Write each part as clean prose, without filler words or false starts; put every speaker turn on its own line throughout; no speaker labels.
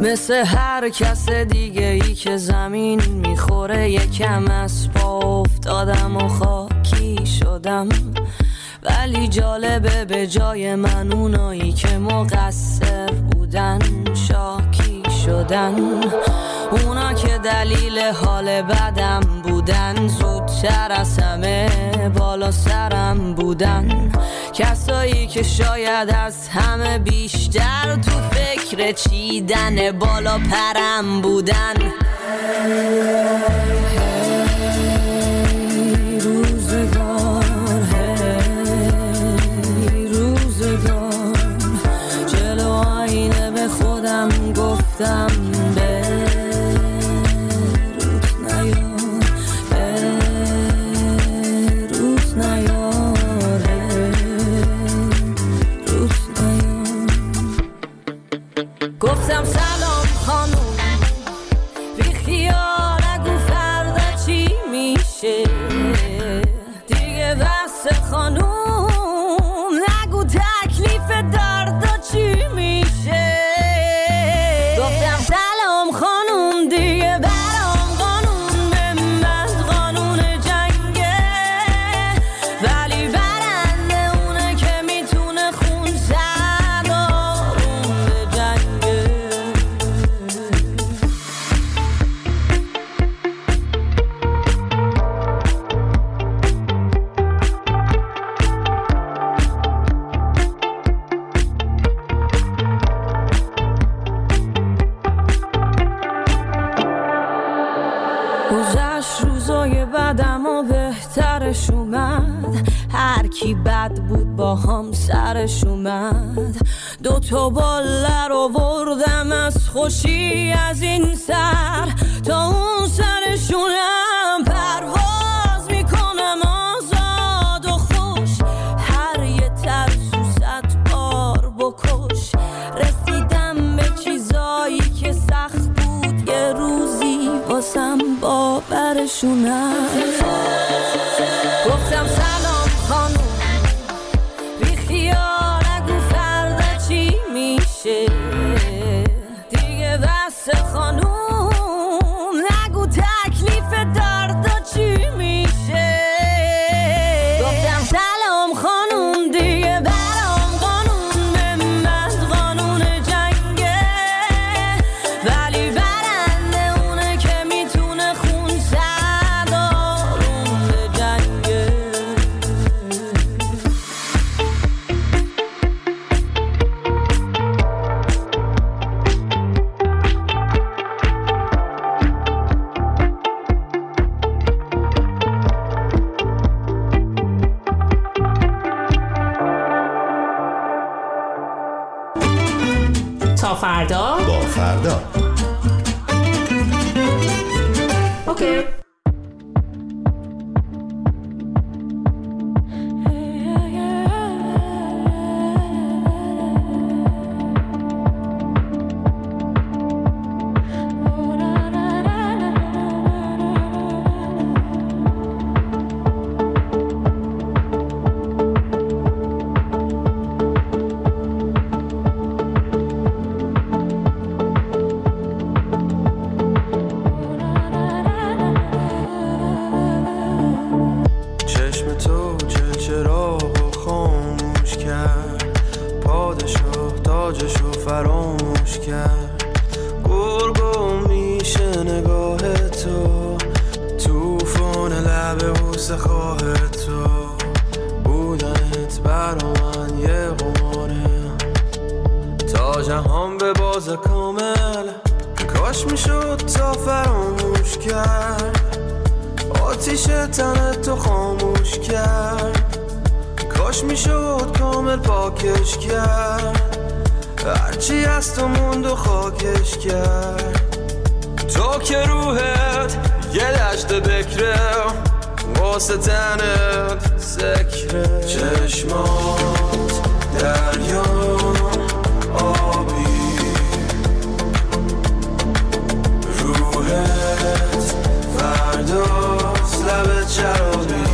مثل هر کس دیگه ای که زمین میخوره یکم از پا افتادم و خاکی شدم، ولی جالبه به جای من اونایی که مقصر بودن شاکی شدن. اونا که دلیل حال بدم بودن زودتر از همه بالا سرم بودن. کسایی که شاید از همه بیشتر تو فکر چیدن بالا پرم بودن. روزگار جلو آینه به خودم گفتم گفتم سلام خانوم، بی خیال نگو فردا چی میشه دیگه، بس خانوم نگو تکلیف دردا چی میشه. گفتم سلام خانوم دیگه برام قانون من قانون جنگه، ولی برنده اونه که میتونه خون زد آروم به جنگه. گذشت روزای بعدم و بهترش اومد، هر کی بد بود با هم سرش اومد. 2 باله رو بردم از خوشی از این سر تا اون سرشونم، پرواز میکنم آزاد و خوش، هر یه ترسو 100 بار بکش. رسیدم به چیزایی که سخت بود یه روزی واسم باورشونم. گفتم سلام خانوم، بی خیال نگو فردا چی میشه دیگه، بس خانوم نگو تکلیف دردا چی میشه. گفتم سلام خانوم دیگه برام قانون من قانون جنگه، ولی برنده اونه که میتونه خون زد آروم به جنگه.
تا فردا
با فردا.
اوکی.
فراموش کرد. گرگم میشه نگاه تو، توفان لب بوسه خواه تو. بودنت برا من یه قماره، تا جهان به باز کامل. کاش میشد تا فراموش کرد، آتیش تنت تو خاموش کرد. کاش میشد کامل پاکش کرد، هرچی از تو موند و خاکش کرد. تو که روحت یه دشت بکره، واسه تنت سکره. چشمات دریا آبی، روحت فرداست لبت شرابی.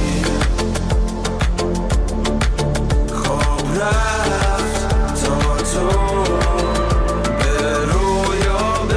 خواب رفت تا تو به رویا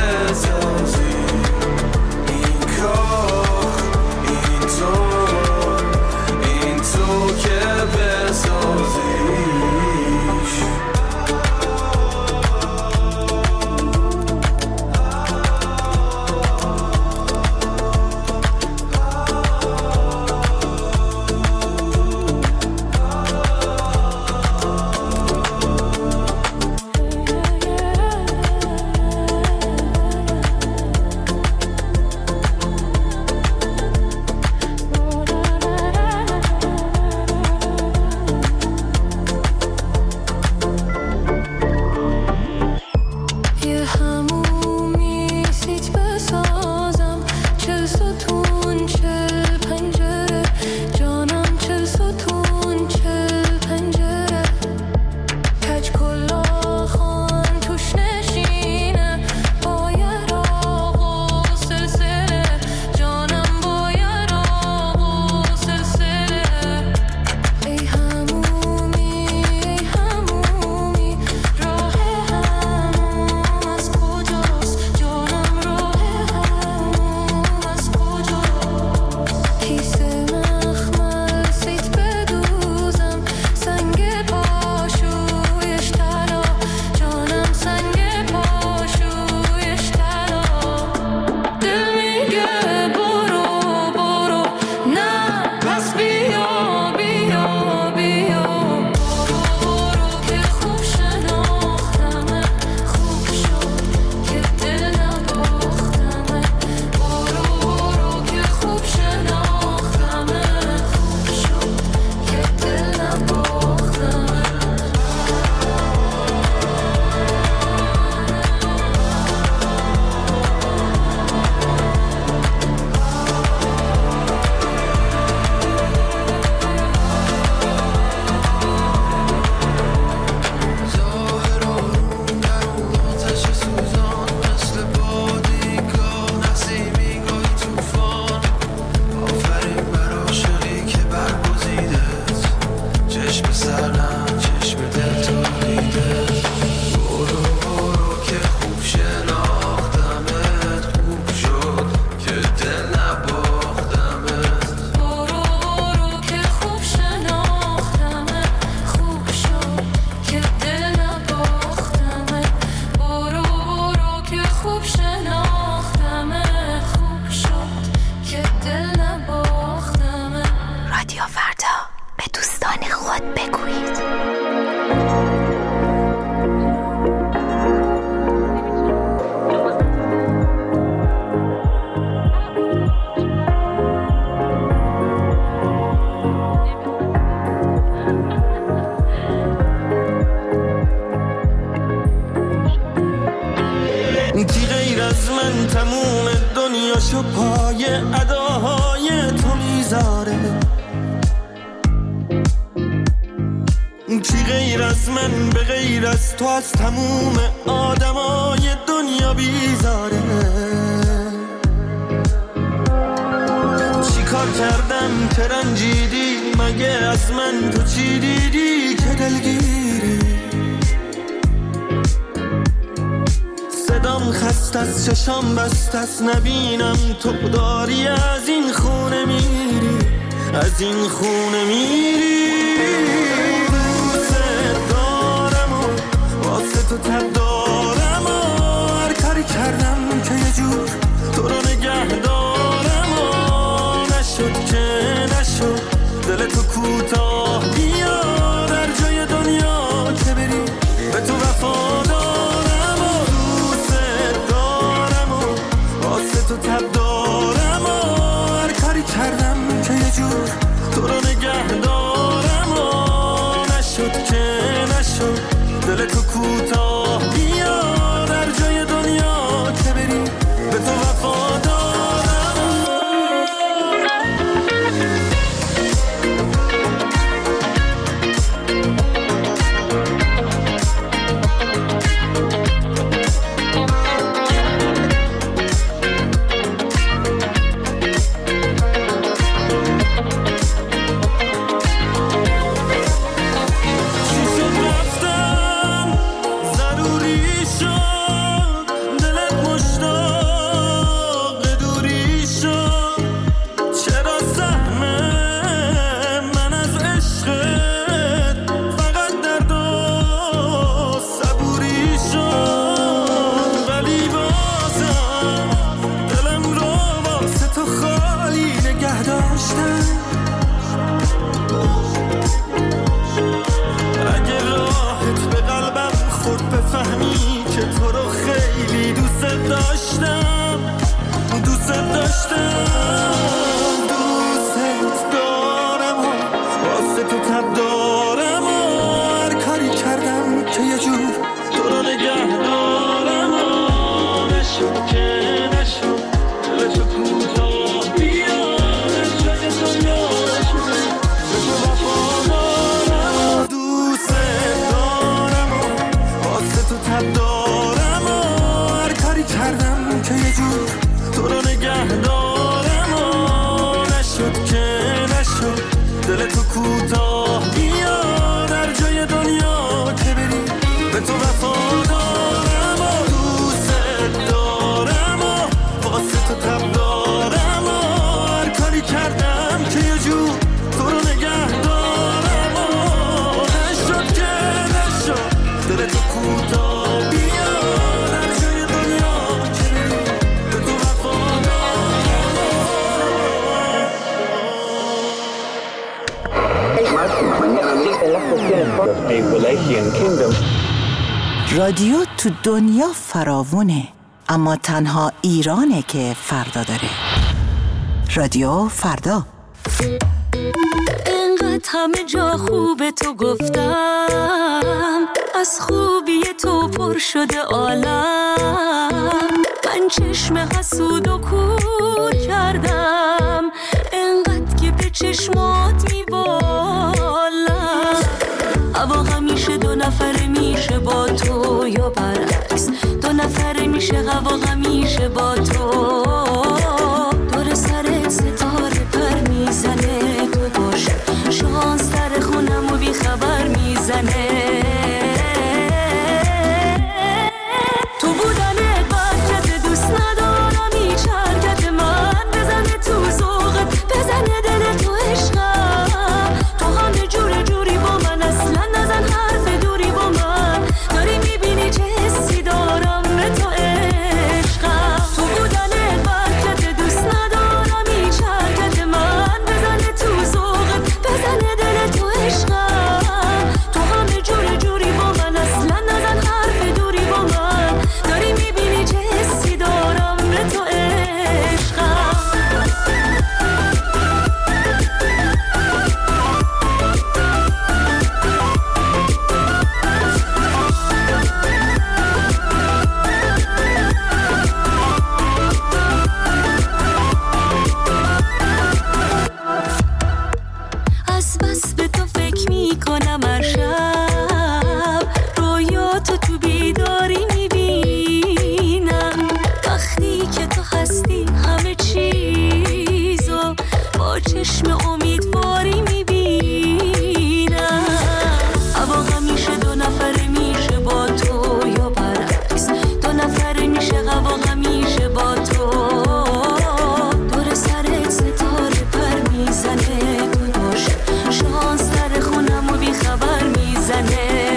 چشم سرم چشم دل تو دیده برو برو که خوب شناختمت خوب شد که دل نباختمت
برو برو که خوب شناختمت خوب شد که دل نباختمت برو برو که خوب شناختمت خوب شد که دل نباختمت.
رادیو فردا، به دوستان خود بگویید.
کی غیر از من تموم دنیاشو پای اداهای تو میذاره کی غیر از من به غیر از تو از تموم آدمای دنیا بیزاره چی کار کردم که رنجیدی مگه از من تو چی دیدی که دلگیری صدام خست از چشام بست از نبینم تو داری از این خونه میری از این خونه میری دوست دارم و واسه تو تب دارم و هر کاری کردم که یه جور تو رو نگه دارم و نشد که نشد دل تو کوتاه بیا در جای دنیا که بری به تو وفادارم و دوست دارم و واسه تو تب دارم و هر کاری کردم که یه جور تو رو نگه دارم و نشد که نشد دل تو کوتاه بیا در جای دنیا که بری به تو وفادارم.
رادیو تو دنیا فراوونه، اما تنها ایرانه که فردا داره. رادیو فردا.
اینقدر همه جا خوب تو گفتم، از خوبی تو پر شده عالم. من چشم حسود و کور کردم، اینقدر که به چشمات میبالم. هوا همیشه دو نفره میشه با تو یا برعکس، دو نفره میشه هوا همیشه با تو. دور سرت ستاره پر میزنه تو باشه، شانس در خونم و بی بیخبر میزنه. تو بودنت برکت دوست ندارم هیچ حرکت من بزنه تو ذوقت بزنه دل تو عشقم. تو همه جور جوری با من اصلا نزن حرف دوری با من داری میبینی چه حسی دارم به تو عشقم. تو بودنت برکت دوست ندارم هیچ حرکت من بزنه تو ذوقت بزنه دل تو عشقم. تو همه جور جوری با من اصلا نزن حرف دوری با من داری میبینی چه حسی دارم به تو عشقم. از بس به تو فکر میکنم هر شب رویاتو تو بیداری میبینم. وقتی که تو هستی همه چیزو با چشم امیدواری میبینم. هوا همیشه دو نفره میشه با تو یا برعکس دو نفره میشه هوا همیشه با تو. دور سرت ستاره پر میزنه داداش شانس در خونم و بیخبر میزنه.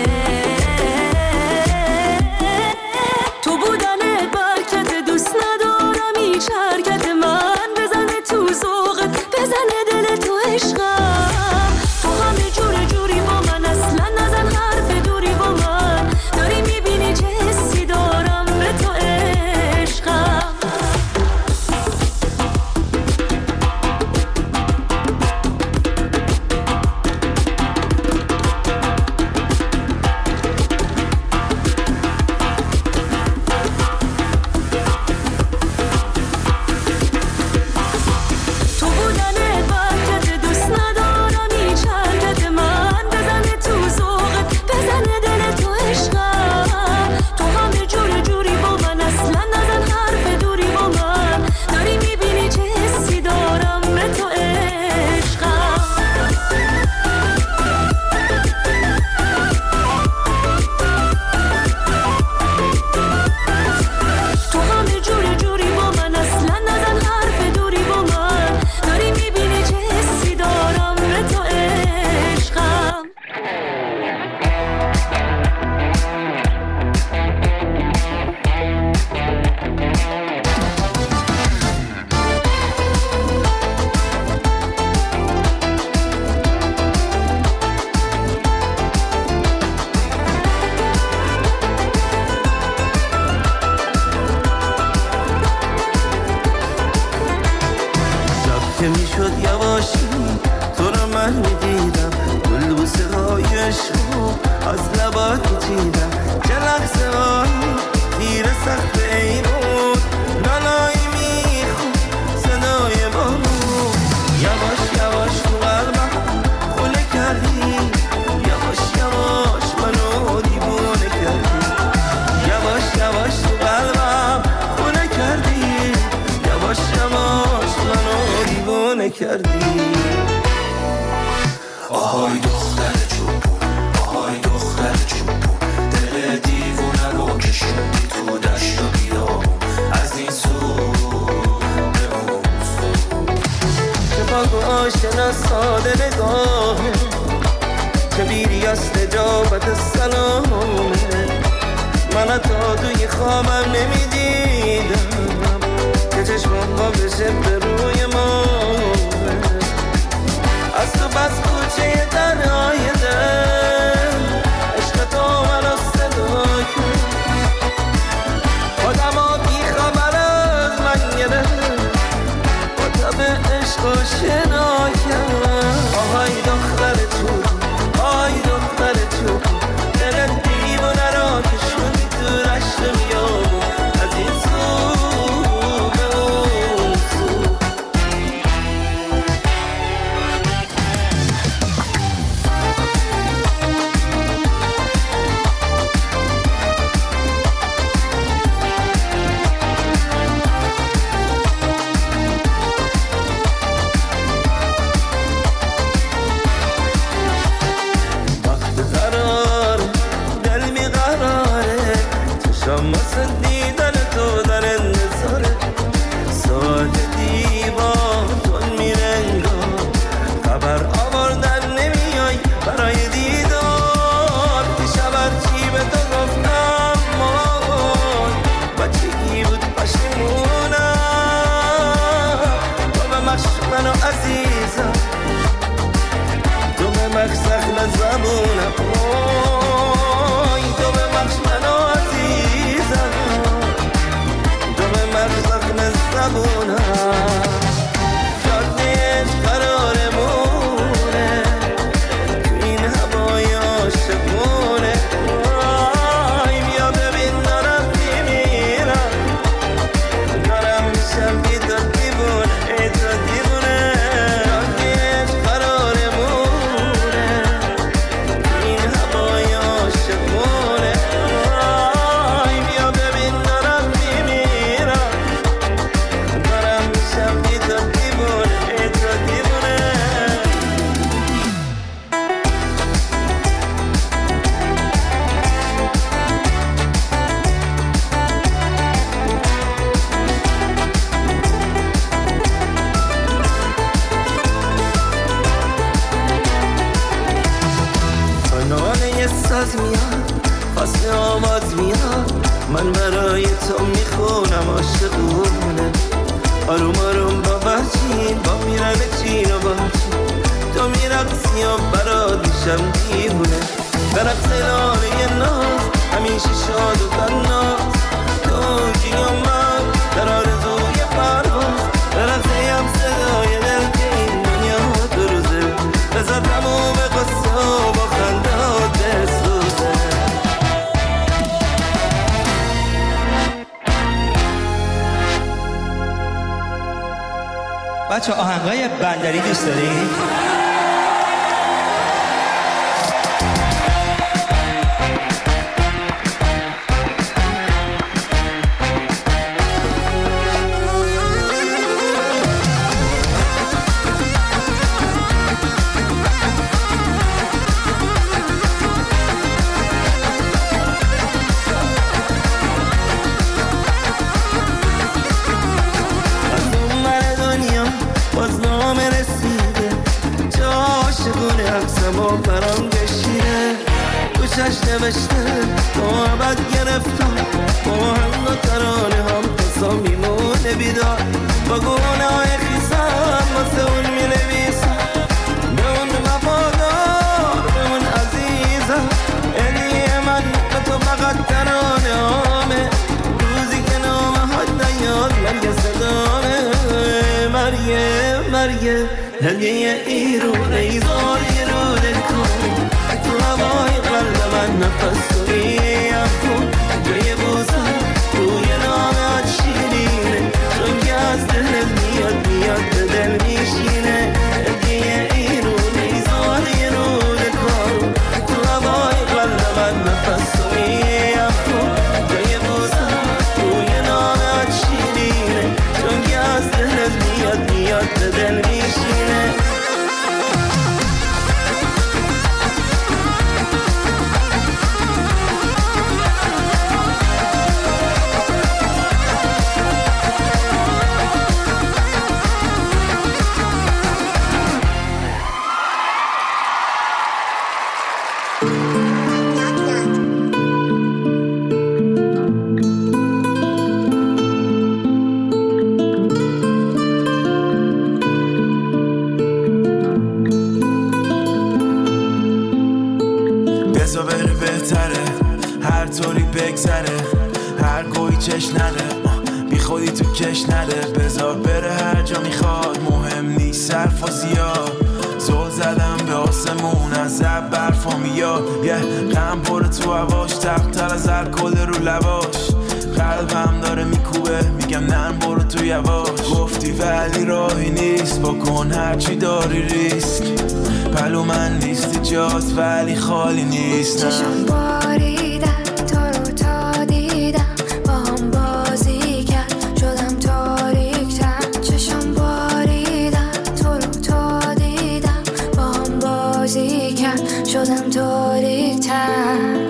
تو بودنت برکت دوست ندارم هیچ حرکت من بزنه تو ذوقت بزنه دل تو عشقم. تو همه جور جوری با من اصلا نزن حرف دوری با من داری میبینی چه حسی دارم به تو عشقم. تو بودنت برکت دوست ندارم هیچ حرکت من بزنه تو ذوقت بزنه دل تو عشقم. تو همه جور جوری با من اصلا نزن حرف دوری با من داری میبینی چه حسی دارم به تو عشقم. تو همه جور جوری با من اصلا نزن حرف دوری با من داری میبینی چه حسی دارم به تو عشقم.
شب که میشد یواشی تو رو من میدیدم گل بوسه های عشقو از لبات میچیدم. چه لحظه هایی تیر سخت ایمون نانایی میخون صدای بارون. یواش یواش تو قلبم خونه کردی یواش یواش منو دیوونه کردی. یواش یواش تو قلبم خونه کردی یواش یواش منو دیوونه کردی.
آهای دختر چوبون آهای دختر چوبون دل دیوونه رو کشوندی تو دشت و بیابون از این سو به اون سو.
که پاک و آشنا ساده نگاهه که بیری از نجابت سلامه. من تا توی خوابم نمیدیدم که چشمم با بشه به روی ما. از تو بس کوچه تنهای دل عشق تو منو صدا کرد. خودم بی خبر از من گرفت با تب عشق آشنا کرد. آهای دختر تو آهای دختر تو دل دیوونه را کشوندی تو رشت میابون از این سو به اون سو. بمونم. آی تو به بخش منو عزیزم، تو به من زخم زبونم. جادهش قرارمونه تو این هوای عاشقونه. آی بیا ببین دارم میمیرم، دارم میشم بی تو دیوونه، ای تو دیوونه. جادهش قرارمونه تو این هوای عاشقونه. آی بیا ببین دارم میمیرم، دارم میشم بی تو دیوونه، ای تو دیوونه. تا ناله ساز میاد، فصل آواز میاد، من برای تو میخونم عاشقونه. آروم آروم با بچین، با میرن چین و با چین، تو میرقصی و برات میشم دیوونه. برقص لاله ناز، همیشه شاد و تناز، تو جی و من در آرزوی پرواز. برقصیم صدای دل که این دنیا دو روزه، بذار تموم قصه و با خندات بسوزه.
بچه آهنگای بندری دوست دارین؟
از اون ور دنیا باز نامه رسیده، چه عاشقونه عکسم و برام کشیده. گوشش نوشته محبت گرفتم، با هم و ترانه هم قصا میمونه بیدار. با گونه های خیسم واسه اون مینویسم، به اون وفادار، به اون عزیزم. هدیه من به تو فقط ترانه هامه، روزی که نامه ها نیاد مرگ صدامه. مرگ هدیه ایرون ایزار رو دل کن، تو هوای قلب من نفس تو میافون. جای بوزن روی نامه شیرینه، چون که از دل میاد به دل میشینه. هدیه ایرون ایزار رو دل کن، تو هوای قلب من نفس تو میافون. جای بوزن روی نامه شیرینه، چون که از دل میاد به دل میشینه.
بذار بره بهتره، هر طوری بگذره، هر گویی چش نده، بی خودی تو کش نده. بذار بره هر جا میخواد، مهم نیست صرف و زیاد. زل زدم به آسمون، از اب برفا میاد، یه غم پره تو هواش، تقتر از الکل رو لباش. قلبم داره میکوبه، میگم نرم برو تو یواش. گفتی ولی راهی نیست، بکن هرچی داری ریسک. پلو من نیستی جات ولی خالی نیست.
چشم باریدن تو رو تا دیدم، با هم بازی کرد شدم تاریک‌تر. چشم باریدن تو رو تا دیدم، با هم بازی کرد شدم تاریک‌تر.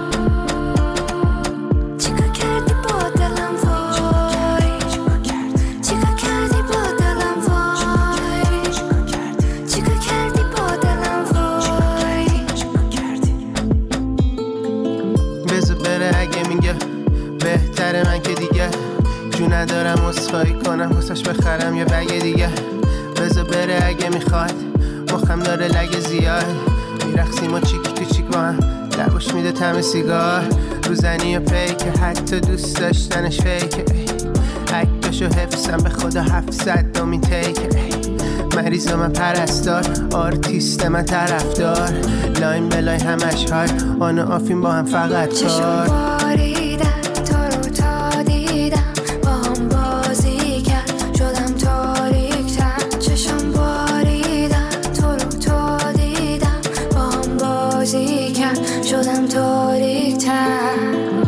من که دیگه جو ندارم اصفایی کنم، واسش بخرم یه بگ دیگه. بذار بره اگه میخواد، مخم داره لگ زیاد. میرقصیم و چیک تو چیک با هم، لباش میده طعم سیگار، روزنی و پیکه، حتی دوست داشتنش فیکه. عکسشو حفظم به خدا 700 دومین تیکه. مریض من پرستار، آرتیست من طرفدار، لاین به لاین همش های آن و آفین با هم فقط کار.
باریدن تو رو تا دیدم، با هم بازی کرد شدم تاریک‌تر. چشم باریدن تو رو تا دیدم، با هم بازی کرد شدم تاریک‌تر.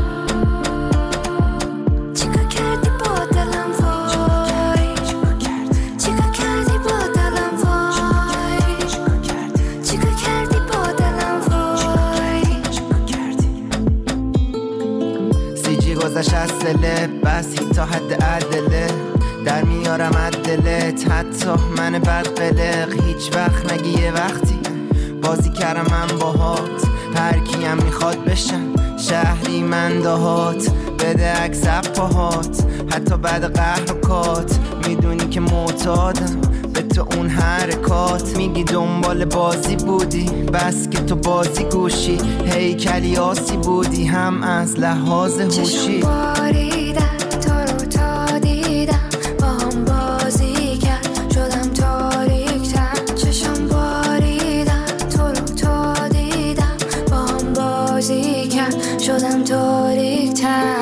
گذشت از سله بس تا حد عدله، در میارم عدلت حتی من بدقلق. هیچ وقت نگی یه وقتی بازی کردم من باهات، هر کیم میخواد بشم شهری من دهات. بده عکس پاهات حتی بعد قهر و کات، میدونی که معتادم به تو اون حرکات. میگی دنبال بازی بودی بس که تو بازی گوشی، هیکلی آسی بودی هم از لحاظ هوشی.
چشم باریدن تو رو تا دیدم، با هم بازی کرد شدم تاریک‌تر. چشم باریدن تو رو تا دیدم، با هم بازی کرد شدم تاریک‌تر.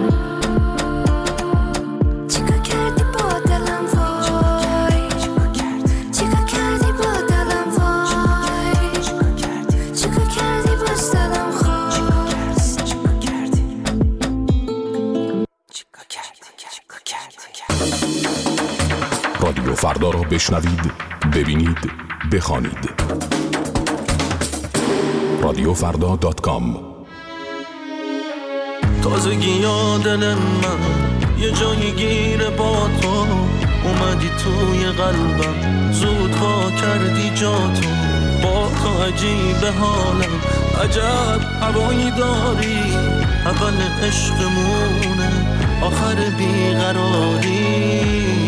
رادیو فردا را بشنوید، ببینید، بخوانید. radiofrda.com.
تازگی یا دل من یه جایی گیره با تو، اومدی توی قلبم زود وا کردی جاتو. با تو عجیب حالم، عجب هوایی داری، اول عشقمونه آخر بیقراری.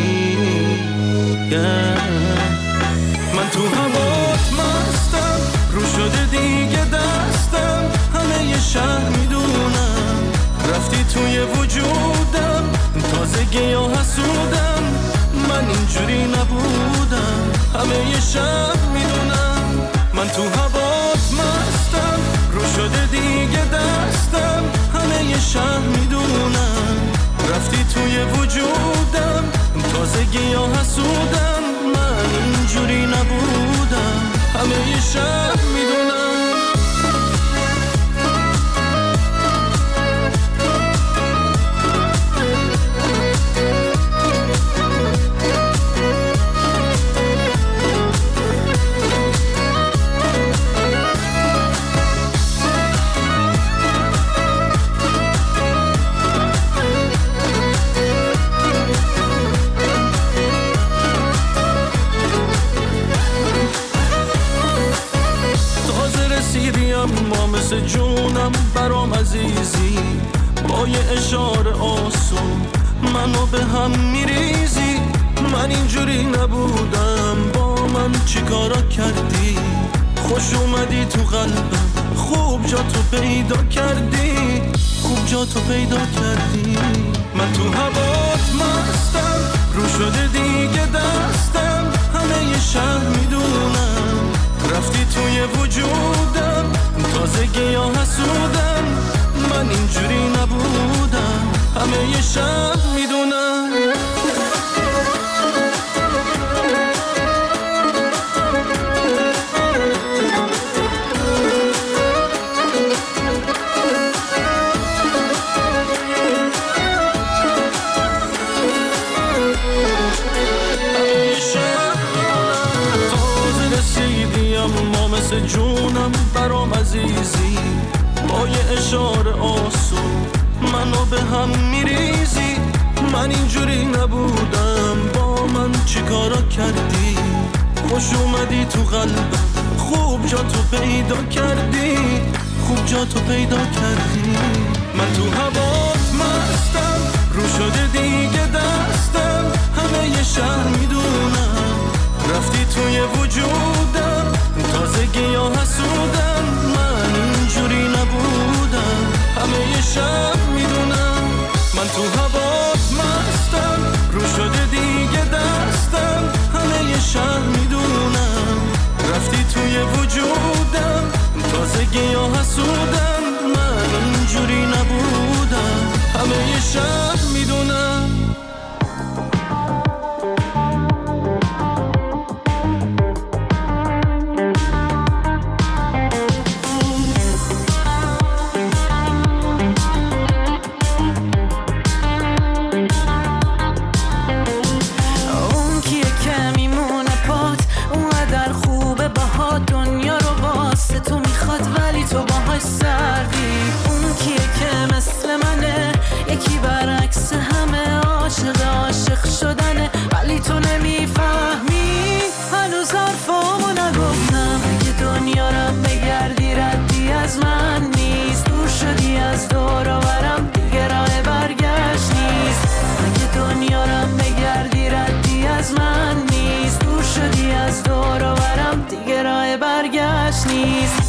من تو هوات مستم، رو شده دیگه دستم، همه ی شهر میدونم رفتی توی وجودم. تازگی یا حسودم، من اینجوری نبودم، همه ی شهر میدونم. من تو هوات مستم، رو شده دیگه دستم، همه ی شهر میدونم رفتی توی وجودم. تازگی یا حسودم، من اینجوری نبودم، همه ی شهر میدونم. ما مثل جونم برام عزیزی، با یه اشاره آسون منو به هم میریزی. من اینجوری نبودم، با من چی کارا کردی؟ خوش اومدی تو قلبم، خوب جا تو پیدا کردی، خوب جا تو پیدا کردی. من تو هوات مستم، رو شده دیگه دستم، همه ی شهر میدونم رفتی توی وجودم. تازگی یا حسودم، من اینجوری نبودم، همه ی شهر میدونم. مثل جونم برام عزیزی، با یه اشاره آسون منو به هم میریزی. من اینجوری نبودم، با من چی کارا کردی؟ خوش اومدی تو قلبم، خوب جا تو پیدا کردی، خوب جا تو پیدا کردی. من تو هوات مستم، رو شده دیگه دستم، همه ی شهر میدونم رفتی توی وجودم. تازگی یا حسود همگی ها حسودن، من اینجوری نبودم، همه یه شهر میدونم.
تو باهاش سردی، اون کیه که مثل منه، یکی برعکس همه عاشق شدنه، ولی تو نمیفهمی. هنوز حرفامو نگفتم، اگه دنیا رو بگردی ردی از من نیست، دور شدی از دور و برم دیگه راه برگشت نیست. اگه دنیا رو بگردی ردی از من نیست، دور شدی از دور و برم دیگه راه برگشت نیست.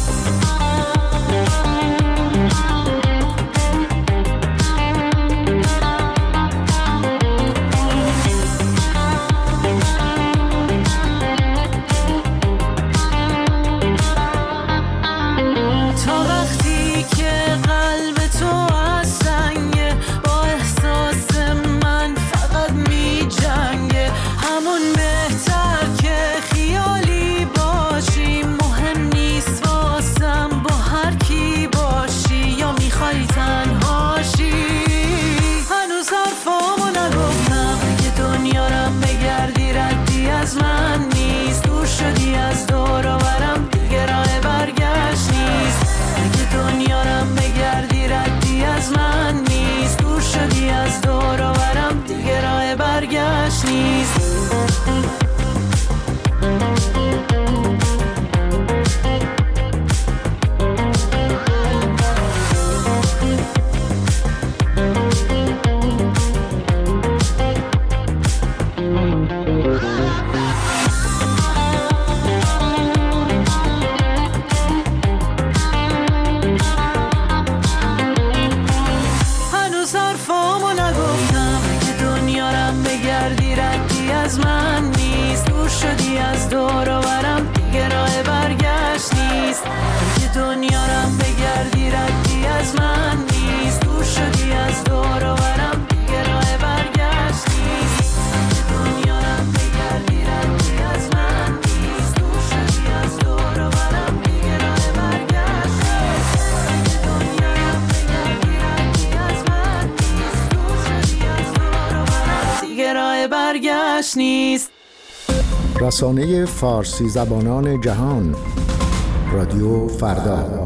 نیست. رسانه فارسی زبانان جهان، رادیو فردا.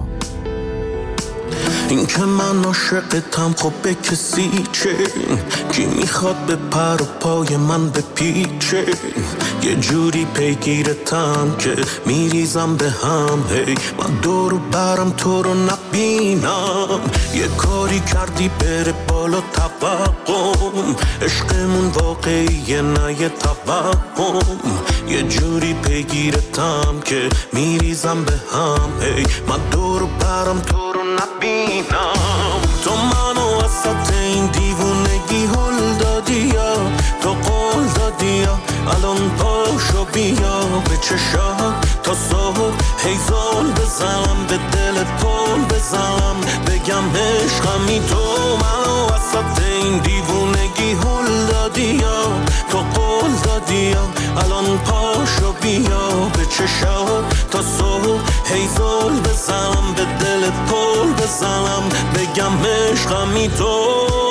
این که من عاشقتم خب به کسی چه؟ کی میخواد به پر و پای من بپیچه؟ یه جوری پیگیرتم که میریزم به هم، هی من دور و برم تو رو نبینم. یه کاری کردی بره بالا توقم، عشقمون واقعیه نه یه توهم. یه جوری پیگیرتم که میریزم به هم، هی من دور و برم تو رو نبینم. تو منو وسط این دیوونگی هل دادی یا تو قول دادی یا الان پاشو بیا به چشات تا صبح هی زل بزنم به دل پل بزنم بگم عشقمی. تو منو وسط این دیوونگی هل دادی یا تو قول دادی یا الان پاشو بیا به چشات تا صبح هی زل بزنم به دل پل بزنم بگم عشقمی. تو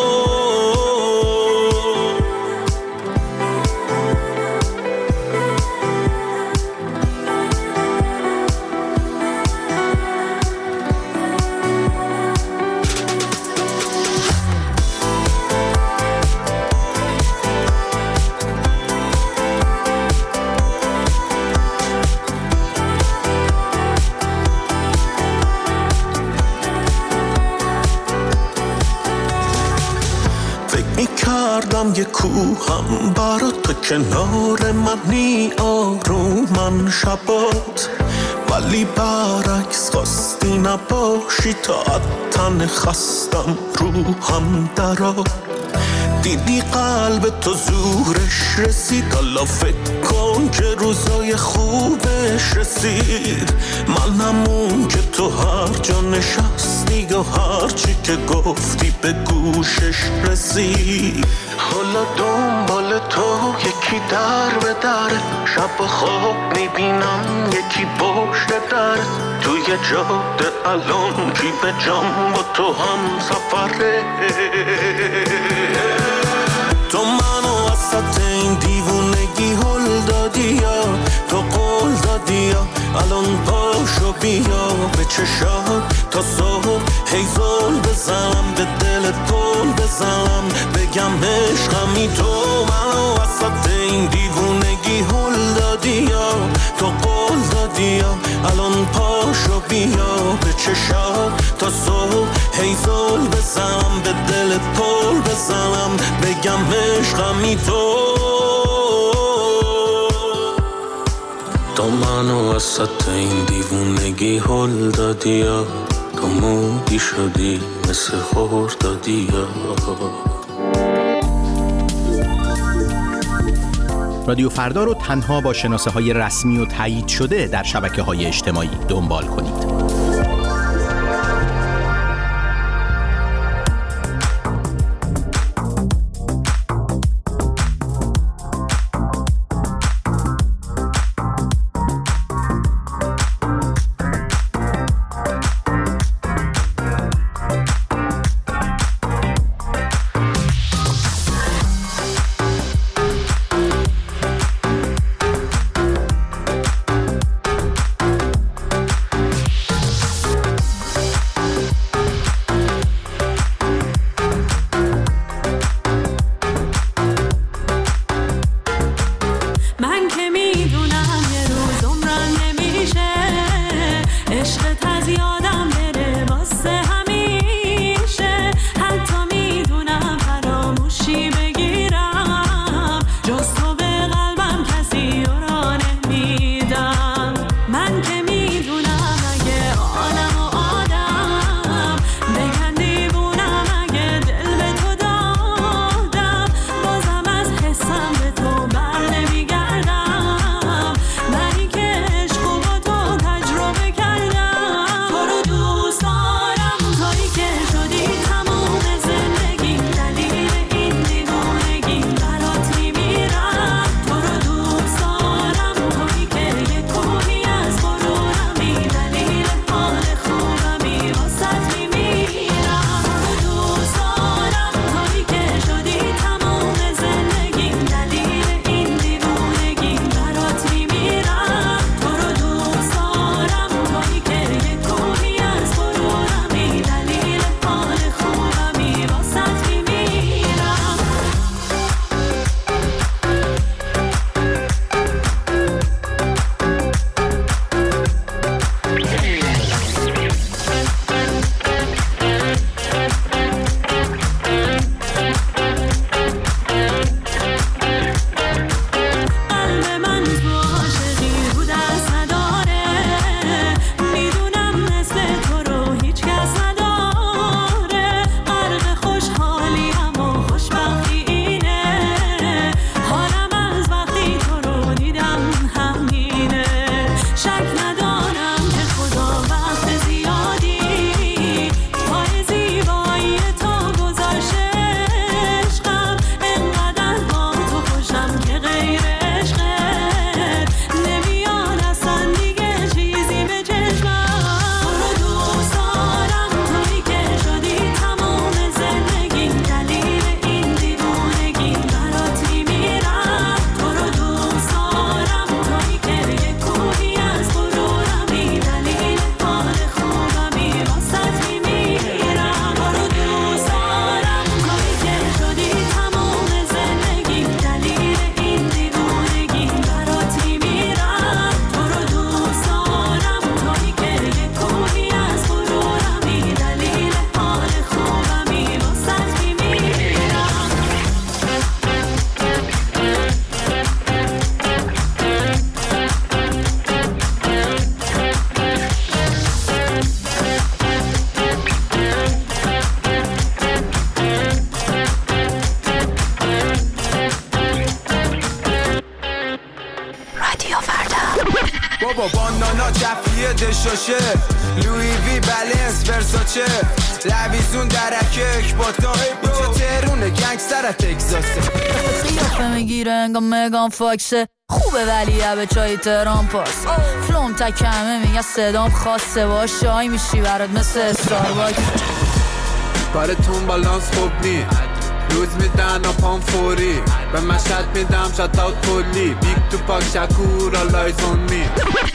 یه کوهم برا تو کنار منی آرومن شبات، ولی برعکس خواستی نباشی تا تن خستم روحم درا. دیدی قلب تو زورش رسید، حالا فکر کن که روزای خوبش رسید. منم اون که تو هر جا نشستی و هر چی که گفتی به گوشش رسید. حالا دنبال تو یکی در به در، شب و خواب میبینم یکی پشت در. توی جاده الان کی به جام با تو هم سفره. تو منو وسط این دیوونگی هل دادی یا تو قول دادی یا الان پاشو بیا به چشات تا صبح هی زل بزنم به دلت پل بزنم بگم عشقمی. تو منو وسط این دیوونگی هل دادی یا تو قول دادی یا الان پاشو بیا به چشات تا صبح هی زل بزنم به دلت پل بزنم بگم عشقمی. تو منو وسط این دیوونگی هل دادی یا تو مودی شدی مثل خردادی یا.
رادیو فردا رو تنها با شناسه‌های رسمی و تایید شده در شبکه‌های اجتماعی دنبال کنید.
توی دشاشه لوی وی بلنس ورساچه لویزون درکک با تا اینجا تهرونه گنگستر تگزاسه
قیافه میگیره انگام مگان فاکسه خوبه ولی به چای تهران پاس فلوم تکمه میگه صدام خاصه باش شای میشی برات مثل استارباکس
بارتون بالانس خوب نی روز میدن و پام فوری به مشهد میدم شات اوت کلی بیگ تو پاک شکور آلایز اون می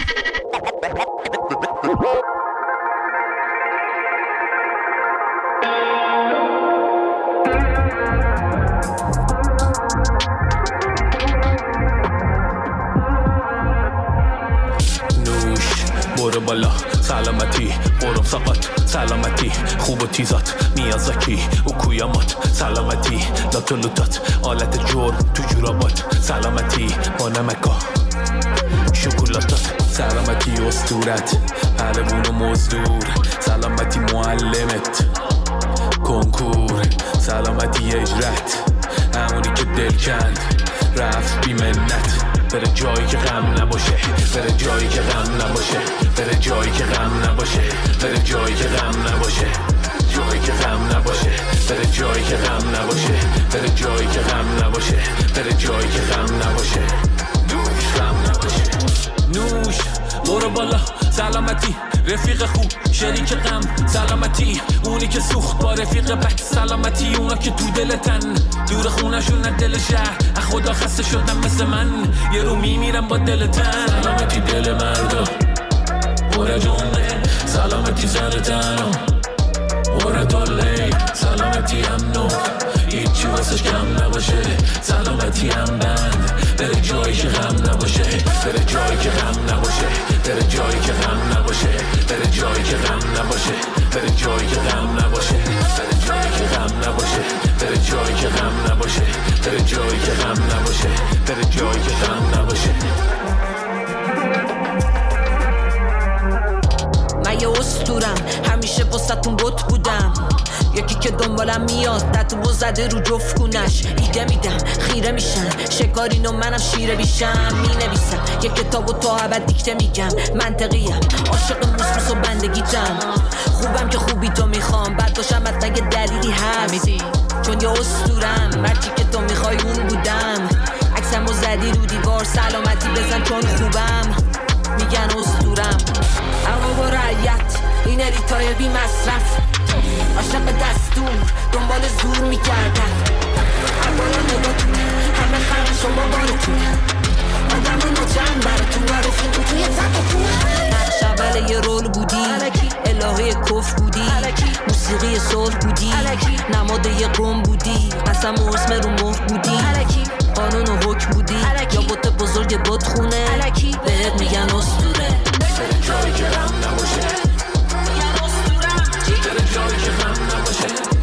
برو بالا سلامتی برم سقط سلامتی خوب و تیزات میازاکی و کویامات سلامتی لاتولوتات آلت جور تو جورابات سلامتی با نمکا شکلاتات سلامتی استورت پروون و مزدور سلامتی معلمت کنکور سلامتی اجرت همونی که دل کند رفت بی منت بره جایی که غم نباشه بره جایی که غم نباشه بره جایی که غم نباشه بره جایی که غم نباشه جایی که غم نباشه بره جایی که غم نباشه بره جایی که غم نباشه بره جایی که غم نباشه نوش غم نباشه نوش برو بالا سلامتی رفیق خوب شریک غم سلامتی اونی که سوخت با رفیق بد سلامتی اونا که تو دلتن دور خونشون نه دل شهر خدا خسته شدم مثل من یه رو میمیرم با دلتن سلامتی دل مردا پر جونه سلامتی سرتن پر دله سلامتی امنو هیچی واسش کم نباشه سلامتی هم بند بره جایی که غم نباشه بره جایی که غم نباشه بره جایی که غم نباشه بره جایی که غم نباشه بره جایی که غم نباشه بره جایی که غم نباشه بره جایی که غم نباشه بره جایی که غم نباشه بره جایی که غم نباشه
من یه اسطورم همیشه واسه‌تون بت بودم یکی که دنبالم میاد تتو زده رو جفت کونش ایده میدم خیره میشن شکارین و منم شیره بیشم مینویسم یه کتابو تا ابد دیکته میگم منطقیم عاشق موسموس و بندگیتم خوبم که خوبی تو میخوام بعد باشم حتما یه دلیلی هست چون یه اسطورم مرچی که تو میخوای اون بودم عکسمو زدی رو دیوار سلامتی بزن چون خوبم میگن اسطورم اما با رعیت این اریتای بی مصرف عاشق دستور دنبال زور میگردن بالا نگاتون همه خرم شما بارتون آدم نجم براتون و رفیقو توی تقتون نقش اول یه رول بودی الهه کف بودی موسیقی صلح بودی نماد یه قوم بودی قسم و اسم رو مهر بودی قانون و حکم بودی یا بوت بزرگ بوت خونه بهت میگن اسطوره
بره جایی که غم نباشه بره جایی که غم نباشه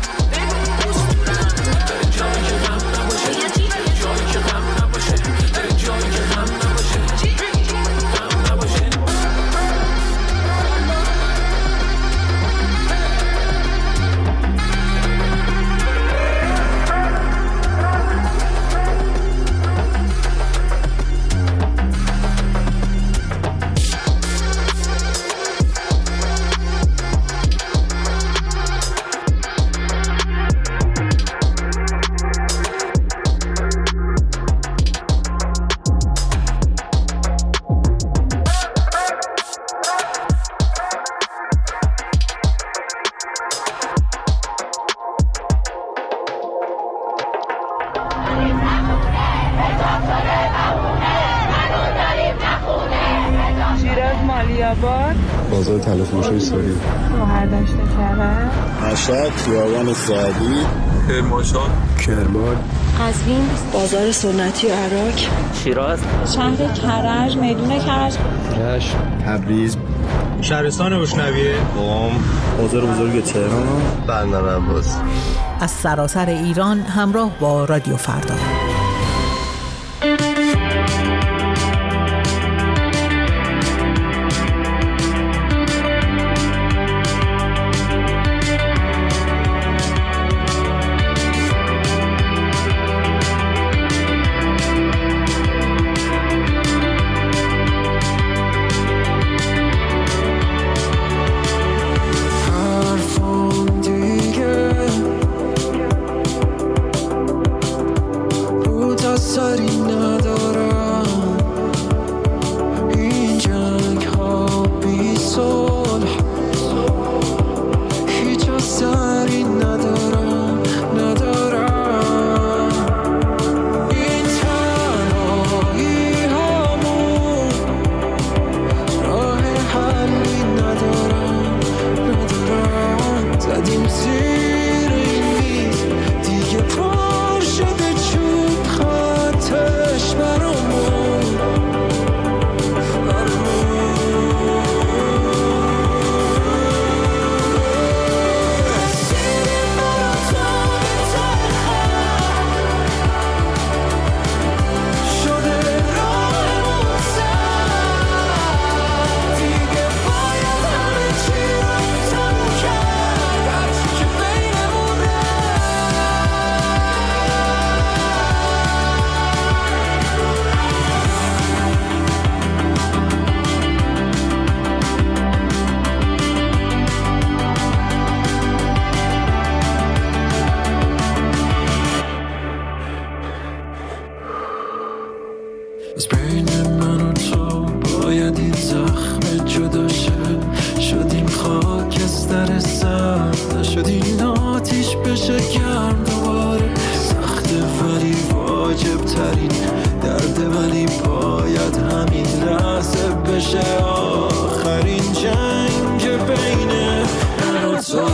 بره جایی که غم نباشه بره جایی که غم نباشه بره جایی که غم نباشه غم نباشه
بازار تلفروشی ساری
برداشت کرد
مشهد خیابان سعدی
کرمانشاه
کرمان
قزوین بازار سنتی عراق
شیراز
شهر کرج میدون کرج
رشت تبریز
شهرستان روشنویه
قم بازار بزرگ تهران بندر عباس
از سراسر ایران همراه با رادیو فردا.
رسیدیم زیر این میز دیگه پر شده چوب خطش برامون از بین من و تو باید این زخم جدا شدیم خاکستر سرد نشد این آتیش بشه گرم دوباره سخته ولی واجب ترین درده ولی باید همین لحظه بشه آخرین جنگ بین من و تو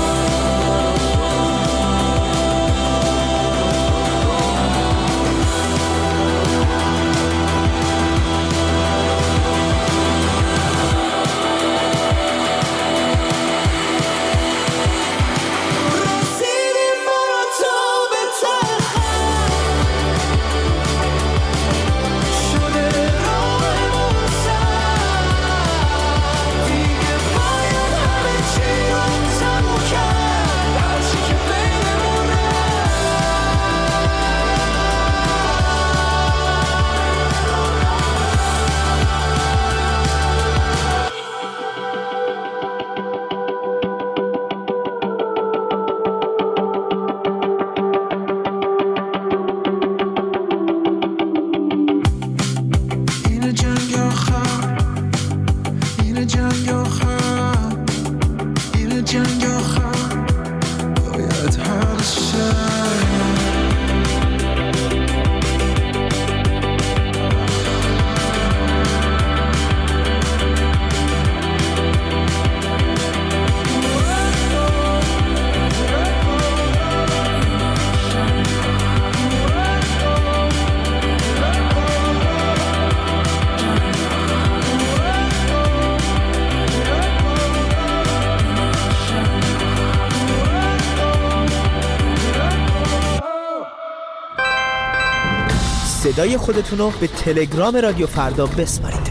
صدای خودتون رو به تلگرام رادیو فردا بسپارید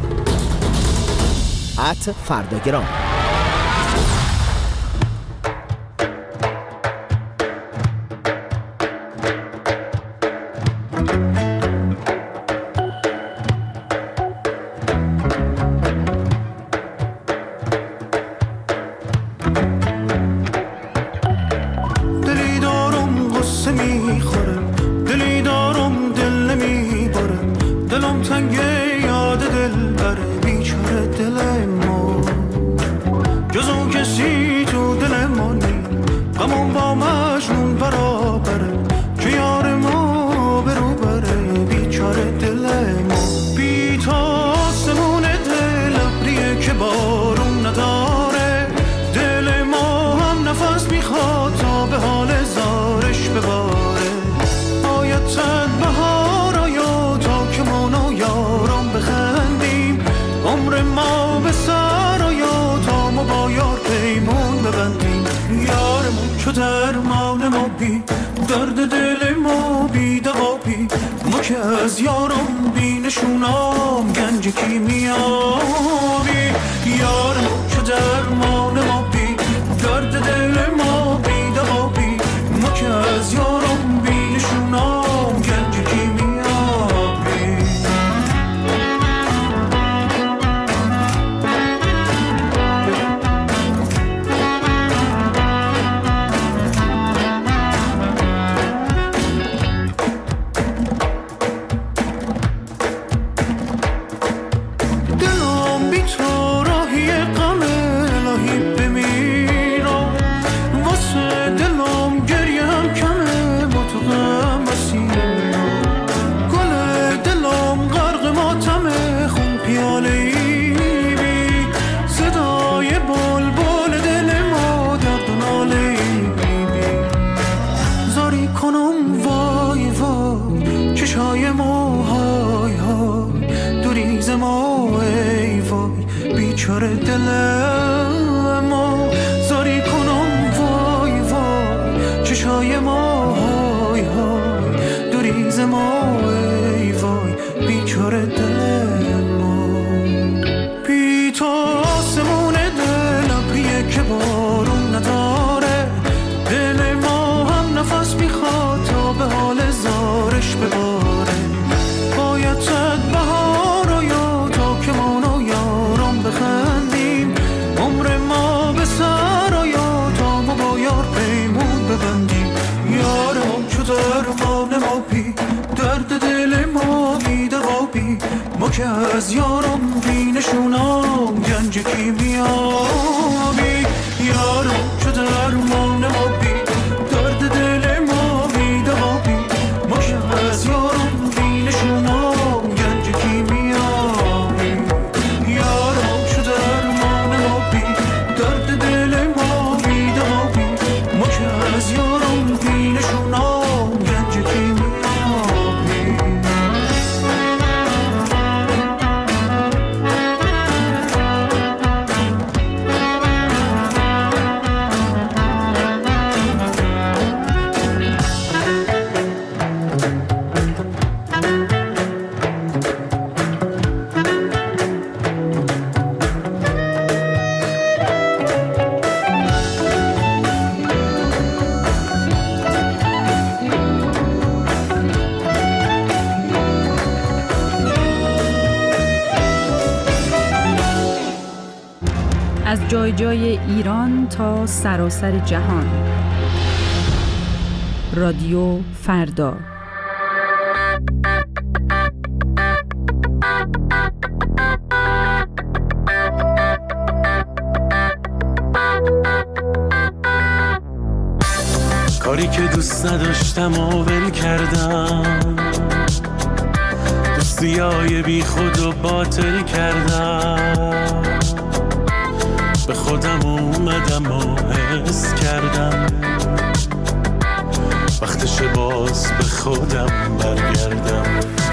@فرداگرام.
دلی دارم غصه میخوره دلی دارم دل نمیباره دلم تنگه یاد دل بره بیچاره دل ما جزو کسی تو دل ما نی غمون با مجنون برابره که یار ما برو بره بیچاره دل ما بی تا آسمون دل ابریه که بارون نداره دل ما هم نفس میخواد تا به حال زارش بباره باید چند بهار آیا تا که ما و یاران بخندیم عمر ما به سر آیا تا ما با یار پیمون ببندیم یارمون چو درمان ما بی درد دل ما بی دوا بی ما که از یارم بی نشونام گنج کیمیابی یارمون چو درمان ما بی درد دل ما بی دوا بی ما که از یارم بی نشونام گنج کیمیابی دلم بی تو راهی غم الهی بیچاره دلمو زاری کنم وای وای چشای ما های های دوریز ما ای وای بیچاره دلمو بی تو آسمون دل ابریه که بارون نداره دل ما هم نفس میخواد تا به حال زارش بباره باید صد بهار و یا تا که مانو یارم بخندیم عمر ما به سر و یا تا ما با یار پیمون ببندیم یارم چو درمان ما بی درد دل ما بی دوا بی ما که از یارم بی نشونم گنج کیمیابی یارم چو درمان ما بی درد دل ما بی دوا بی ما که از یارم بی نشونم گنج کیمیابی یارم چو درمان ما بی درد دل ما بی دوا بی ما که از یارم بی نشونم گنج کیمیابی
از جای جای ایران تا سراسر جهان. رادیو فردا.
کاری که دوست نداشتم و ول کردم دوستیای بی خود و باطل کردم به خودم اومدم و حس کردم وقتش باز به خودم برگردم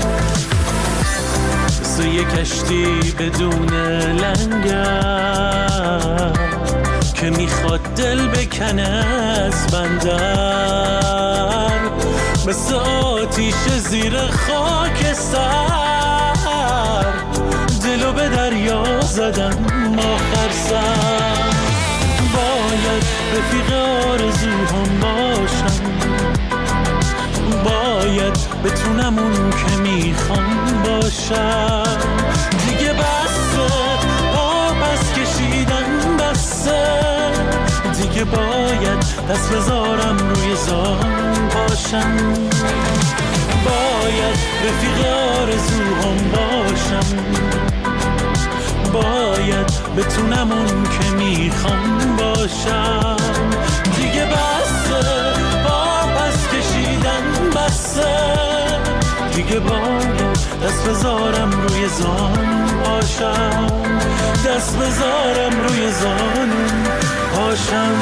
مثل یک کشتی بدون لنگر که میخواد دل بکنه از بندر مثل آتیش زیر خاکستر دلو به دریا زدم آخر سر باید رفیق آرزوهام باشم باید بتونم اون که میخوام باشم دیگه بسه پس کشیدن بسه دیگه باید دست بذارم روی زان باشم باید رفیق آرزوهام باشم باید بتونم اون که میخوام باشم دیگه بسه پس کشیدن بسه دیگه باید دست بذارم روی زان باشم دست بذارم روی زان باشم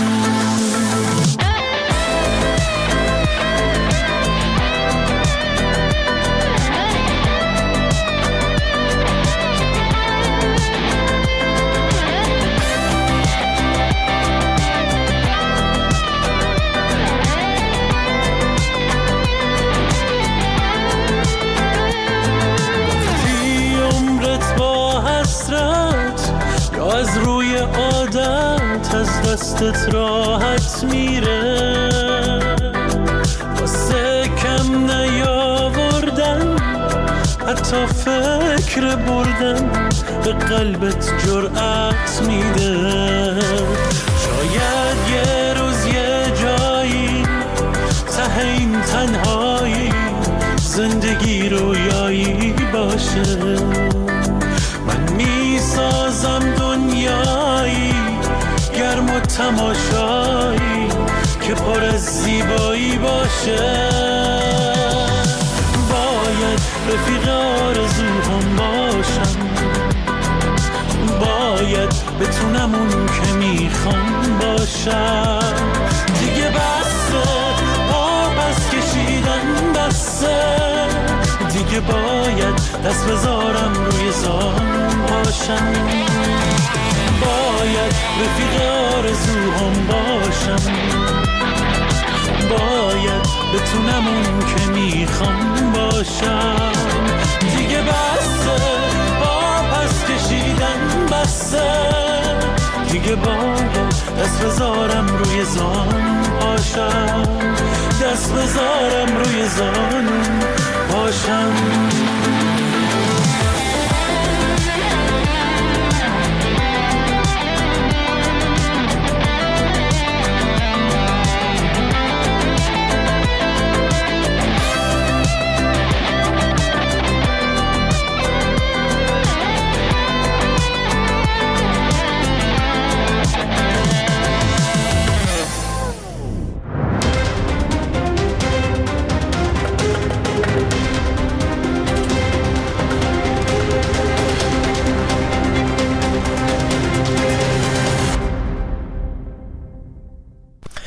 از روی عادت از دستت راحت میره واسه کم نیاوردن حتی فکر بردن به قلبت جرأت میده شاید یه روز یه جایی ته این تنهایی زندگی رویایی باشه من میسازم دنیایی گرم و تماشایی که پر از زیبایی باشه باید رفیق آرزوهام باشم باید بتونم اون که میخوام باشم دیگه بسه پس کشیدن بسه دیگه باید دست بذارم روی زان باشم
باید رفیق آرزوهام باشم، باید بتونم اون که میخوام باشم. دیگه بسه با پس کشیدن، بسه دیگه باید دست بذارم روی زان پاشم، دست بذارم روی زان پاشم.